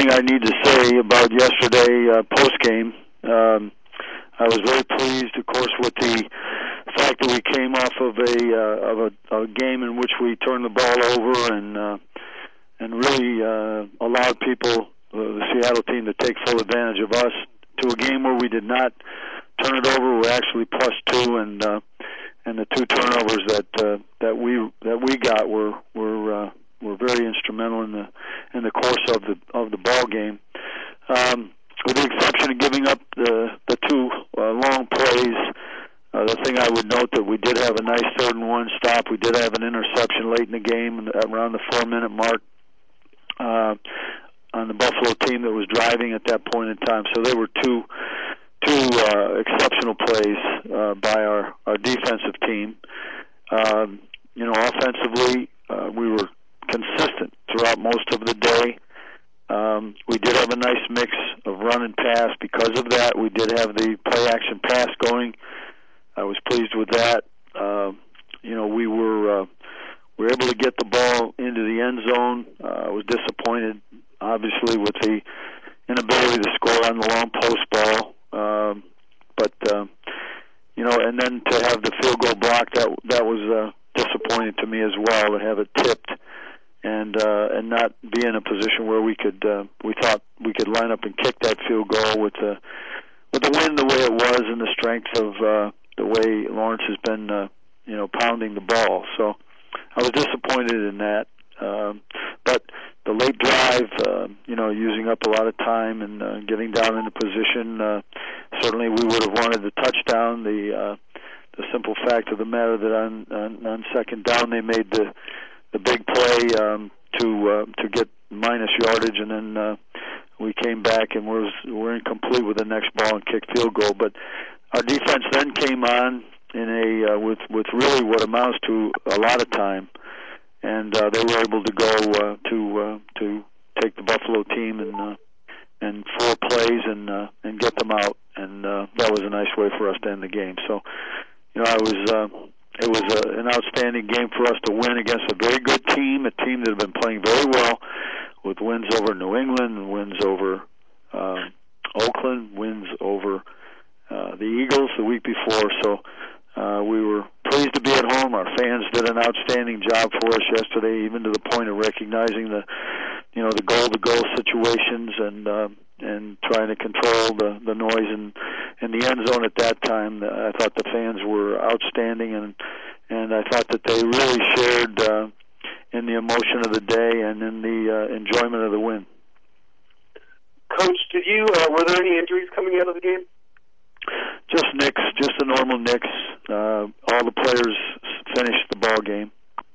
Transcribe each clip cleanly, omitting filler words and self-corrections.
thing I need to say about yesterday post game. I was very pleased, of course, with the fact that we came off of a game in which we turned the ball over and really allowed people, the Seattle team, to take full advantage of us, to a game where we did not turn it over. We're actually +2, and the 2 turnovers that we got were very instrumental in the course of the ball game. With the exception of giving up the 2 long plays, the thing I would note that we did have a nice 3rd and 1 stop. We did have an interception late in the game around the 4-minute mark on the Buffalo team that was driving at that point in time. So they were two exceptional plays by our defensive team. Offensively, we were consistent throughout most of the day. We did have a nice mix of run and pass. Because of that, we did have the play-action pass going. I was pleased with that. We were able to get the ball into the end zone. I was disappointed, obviously, with the inability to score on the long post ball. And then to have the field goal block, that was disappointing to me as well, to have it tipped and not be in a position where we thought we could line up and kick that field goal with the wind the way it was and the strength of the way Lawrence has been pounding the ball. So I was disappointed in that. But the late drive, using up a lot of time and getting down into position, certainly we would have wanted the touchdown. The simple fact of the matter that on second down they made the big play to get minus yardage, and then we came back and we're incomplete with the next ball and kicked field goal. But our defense then came on in with really what amounts to a lot of time, and they were able to go to take the Buffalo team in 4 plays and get them out, and that was a nice way for us to end the game. So, it was an outstanding game for us to win against a very good team, a team that had been playing very well, with wins over New England, wins over Oakland, wins over the Eagles the week before. So we were pleased to be at home. Our fans did an outstanding job for us yesterday, even to the point of recognizing the goal-to-goal situations and trying to control the noise in the end zone at that time. I thought the fans were outstanding, and I thought that they really shared in the emotion of the day and in the enjoyment of the win. Coach, were there any injuries coming out of the game? Just nicks, just the normal nicks. All the players finished the ball game.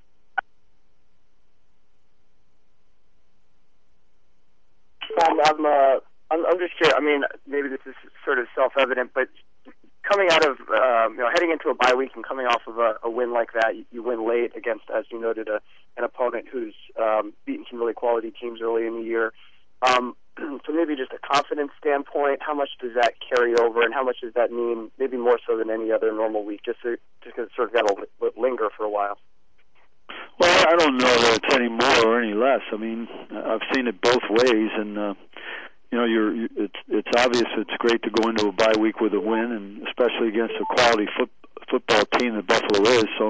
I'm just curious. I mean, maybe this is sort of self-evident, but coming out of heading into a bye week and coming off of a win like that, you win late against, as you noted, an opponent who's beaten some really quality teams early in the year. So maybe just a confidence standpoint, how much does that carry over, and how much does that mean, maybe more so than any other normal week, just because it's sort of got to linger for a while? Well, I don't know that it's any more or any less. I mean, I've seen it both ways, and it's obvious it's great to go into a bye week with a win, and especially against a quality football team that Buffalo is. So,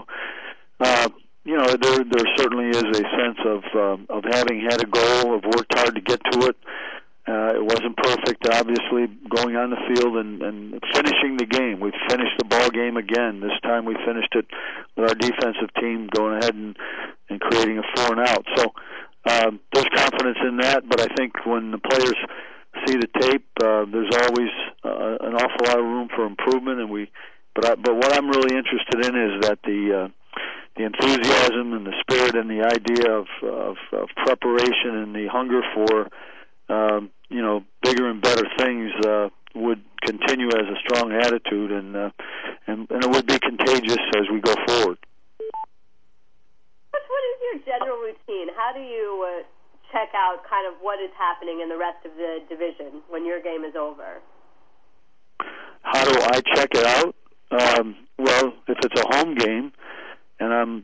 there certainly is a sense of having had a goal, of worked hard to get to it. It wasn't perfect, obviously, going on the field and finishing the game. We finished the ball game again. This time we finished it with our defensive team going ahead and creating a 4-and-out. So there's confidence in that, but I think when the players see the tape, there's always an awful lot of room for improvement. But what I'm really interested in is that the enthusiasm and the spirit and the idea of preparation and the hunger for bigger and better things would continue as a strong attitude, and it would be contagious as we go forward. What is your general routine? How do you check out kind of what is happening in the rest of the division when your game is over? How do I check it out? Well, if it's a home game and I'm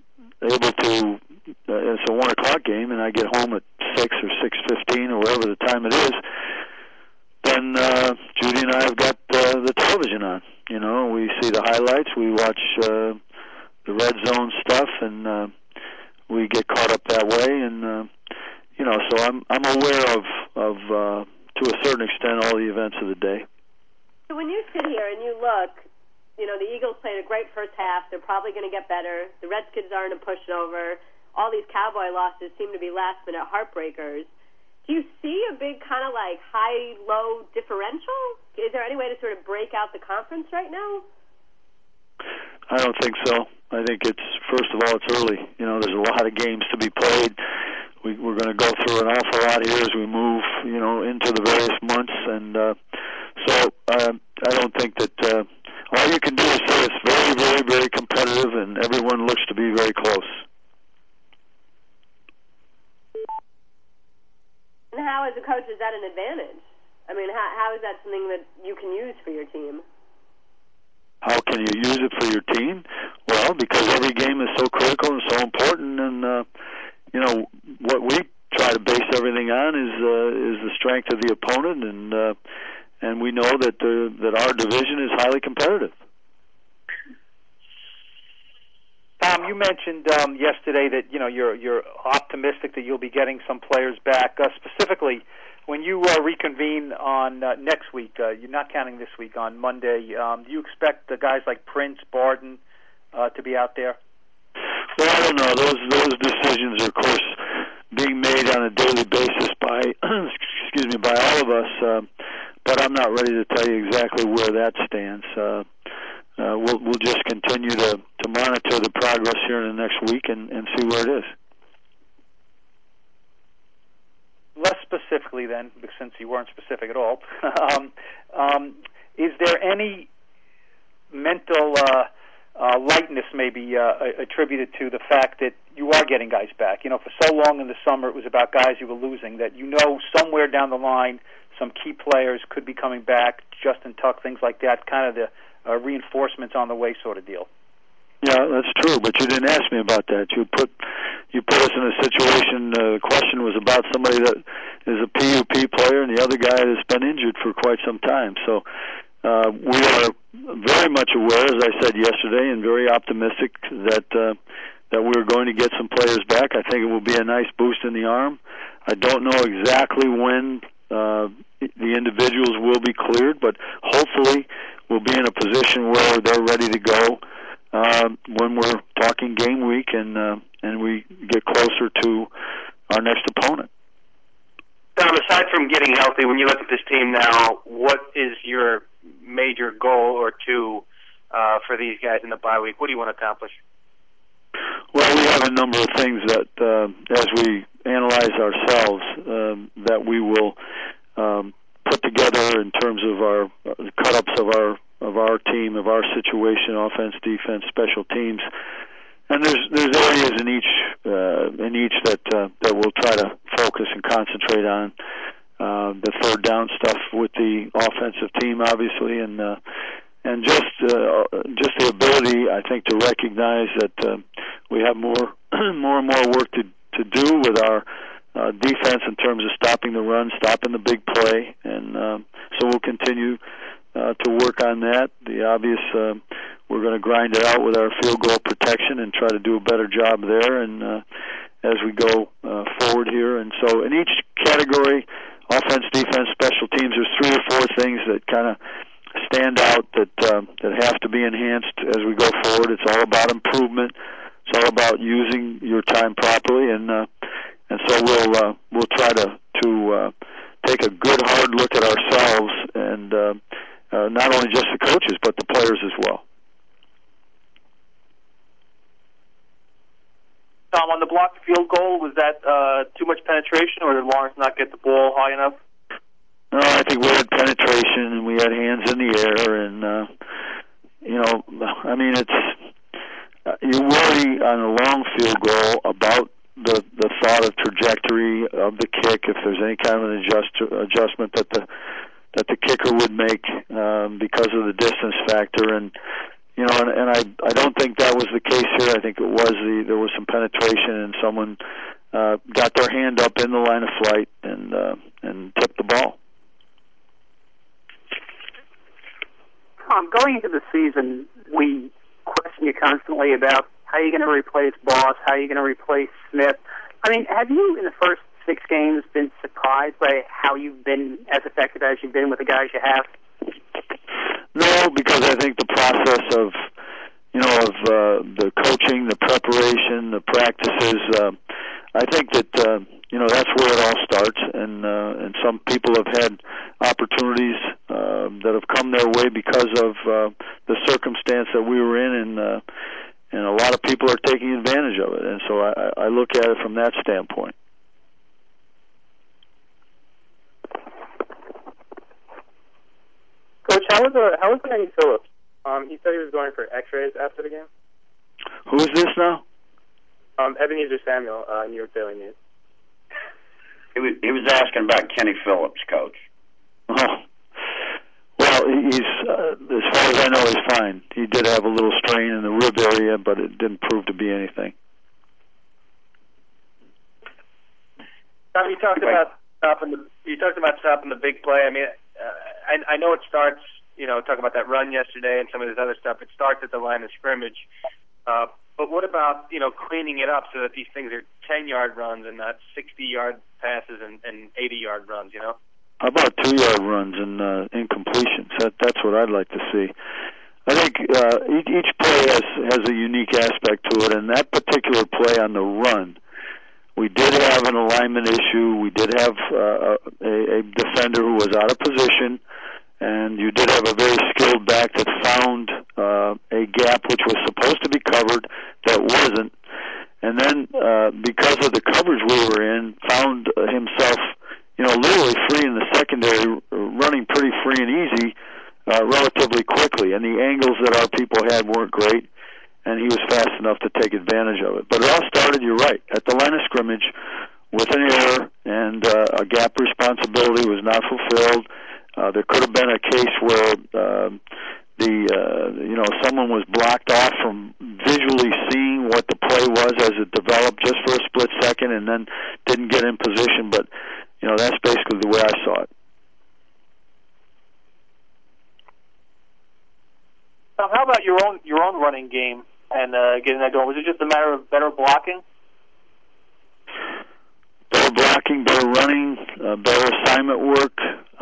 able to, it's a 1:00 game, and I get home at 6 or 6:15 or whatever the time it is, then Judy and I have got the television on. You know, we see the highlights, we watch the red zone stuff, and we get caught up that way. And you know, so I'm aware of to a certain extent all the events of the day. So when you sit here and you look, you know, the Eagles played a great first half. They're probably going to get better. The Redskins aren't a pushover. All these Cowboy losses seem to be last-minute heartbreakers. Do you see a big kind of like high-low differential? Is there any way to sort of break out the conference right now? I don't think so. I think it's, first of all, it's early. You know, there's a lot of games to be played. We're going to go through an awful lot here as we move, you know, into the various months. And so I don't think that all you can do is say it's very, very, very competitive, and everyone looks to be very close. And how, as a coach, is that an advantage? I mean, how is that something that you can use for your team? How can you use it for your team? Well, because every game is so critical and so important, and you know, what we try to base everything on is the strength of the opponent, and we know that that our division is highly competitive. Tom, you mentioned yesterday that you're optimistic that you'll be getting some players back. Specifically, when you reconvene on next week, you're not counting this week, on Monday. Do you expect the guys like Prince, Barden to be out there? Well, I don't know. Those decisions are, of course, being made on a daily basis by by all of us. But I'm not ready to tell you exactly where that stands. We'll just continue to monitor the progress here in the next week and see where it is. Less specifically then, since you weren't specific at all, is there any mental lightness maybe attributed to the fact that you are getting guys back? You know, for so long in the summer it was about guys you were losing, that somewhere down the line some key players could be coming back, Justin Tuck, things like that, kind of the reinforcements on the way sort of deal. Yeah, that's true, but you didn't ask me about that. You put us in a situation, the question was about somebody that is a PUP player and the other guy that's been injured for quite some time. So we are very much aware, as I said yesterday, and very optimistic that we're going to get some players back. I think it will be a nice boost in the arm. I don't know exactly when the individuals will be cleared, but hopefully we'll be in a position where they're ready to go when we're talking game week and we get closer to our next opponent. Tom, aside from getting healthy, when you look at this team now, what is your major goal or two for these guys in the bye week? What do you want to accomplish? Well, we have a number of things that, as we analyze ourselves, that we will put together in terms of our cut-ups of our team, of our situation, offense, defense, special teams. And there's areas in each that we'll try to focus and concentrate on. The third down stuff with the offensive team, obviously, and just the ability, I think, to recognize that we have more and more work to do with our defense in terms of stopping the run, stopping the big play, and so we'll continue to work on that. The obvious, we're going to grind it out with our field goal protection and try to do a better job there, and as we go forward here. And so in each category, offense, defense, special teams, there's 3 or 4 things that kind of stand out that have to be enhanced as we go forward. It's all about improvement. It's all about using your time properly, and so we'll try to take a good hard look at ourselves, and not only just the coaches but the players as well. Tom, on the blocked field goal, was that too much penetration, or did Lawrence not get the ball high enough? No, I think we had penetration and we had hands in the air, and I mean, it's you worry on a long field goal about the thought of trajectory of the kick, if there's any kind of an adjustment that the kicker would make because of the distance factor, and I don't think that was the case here. I think it was there was some penetration and someone got their hand up in the line of flight and tipped the ball. Tom, going into the season, we question you constantly about how you're going to replace Boss, how you're going to replace Smith. I mean, have you, in the first 6 games, been surprised by how you've been as effective as you've been with the guys you have? No, because I think the process of the coaching, the preparation, the practices, I think that that's where it all starts, and some people have had opportunities that have come their way because of the circumstance that we were in, and a lot of people are taking advantage of it, and so I look at it from that standpoint. Coach, how was Evan Phillips? He said he was going for X-rays after the game. Who is this now? Ebenezer Samuel, New York Daily News. He was asking about Kenny Phillips, Coach. Oh. Well, he's as far as I know, he's fine. He did have a little strain in the rib area, but it didn't prove to be anything. Tom, you talked about stopping the big play. I mean, I know it starts. Talking about that run yesterday and some of this other stuff. It starts at the line of scrimmage. But what about cleaning it up so that these things are 10-yard runs and not 60-yard passes and 80-yard runs? How about 2-yard runs and incompletions? That's what I'd like to see. I think each play has a unique aspect to it, and that particular play on the run, we did have an alignment issue. We did have a defender who was out of position, and you did have a very skilled back that found a gap which was supposed to be covered that wasn't, and then because of the coverage we were in, found himself literally free in the secondary, running pretty free and easy relatively quickly, and the angles that our people had weren't great, and he was fast enough to take advantage of it. But it all started, you're right, at the line of scrimmage with an error, and a gap responsibility was not fulfilled. There could have been a case where someone was blocked off from visually seeing what the play was as it developed just for a split second, and then didn't get in position. But that's basically the way I saw it. How about your own running game and getting that going? Was it just a matter of better blocking? Better blocking, better running, better assignment work.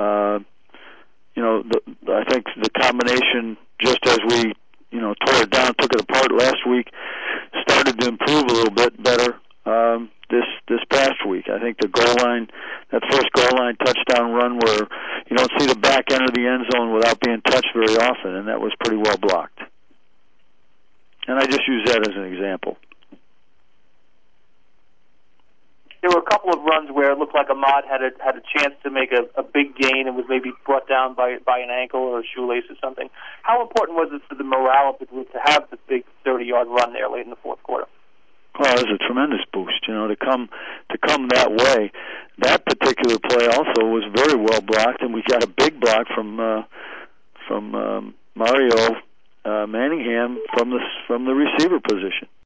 I think the combination, just as we, tore it down, took it apart last week, started to improve a little bit better this past week. I think the goal line, that first goal line touchdown run where you don't see the back end of the end zone without being touched very often, and that was pretty well blocked. And I just use that as an example. There were a couple of runs where it looked like Ahmad had a chance to make a big gain and was maybe brought down by an ankle or a shoelace or something. How important was it for the morale of the group to have the big 30-yard run there late in the fourth quarter? Well, it was a tremendous boost, to come that way. That particular play also was very well blocked, and we got a big block from Mario Manningham from the receiver position.